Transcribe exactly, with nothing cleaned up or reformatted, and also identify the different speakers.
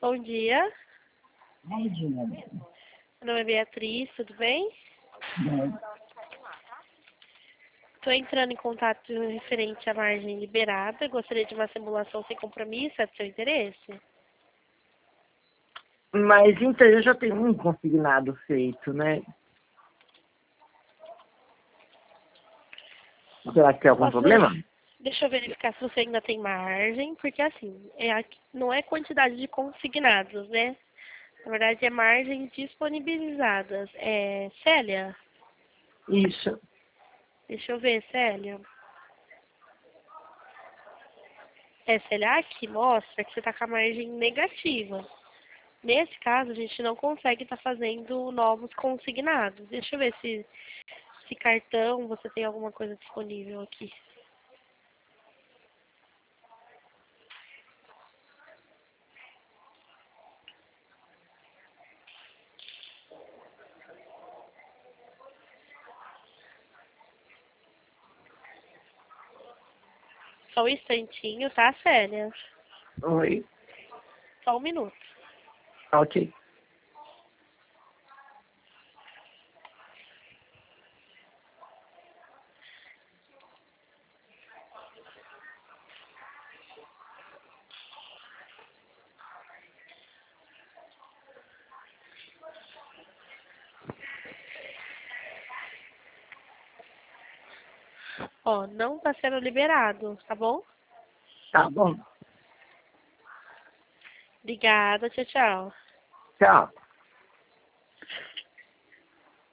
Speaker 1: Bom dia,
Speaker 2: Bom dia.
Speaker 1: meu nome é Beatriz, tudo bem?
Speaker 2: Bom,
Speaker 1: Estou entrando em contato referente à margem liberada. Gostaria de uma simulação sem compromisso, é do seu interesse?
Speaker 2: mas então eu já tenho um consignado feito, né? Será que tem algum
Speaker 1: Posso
Speaker 2: problema?
Speaker 1: ver? Deixa eu verificar se você ainda tem margem, porque assim, é, a- não é quantidade de consignados, né? Na verdade é margem disponibilizadas. É, Célia?
Speaker 2: Isso.
Speaker 1: Deixa eu ver, Célia. É, Célia, aqui mostra que você está com a margem negativa. Nesse caso, a gente não consegue estar fazendo novos consignados. Deixa eu ver se, se cartão você tem alguma coisa disponível aqui. Só um instantinho, tá, Célia?
Speaker 2: Oi.
Speaker 1: Só um minuto.
Speaker 2: Ok.
Speaker 1: Ó, não tá sendo liberado, tá bom?
Speaker 2: Tá bom.
Speaker 1: Obrigada, tchau, tchau.
Speaker 2: Tchau.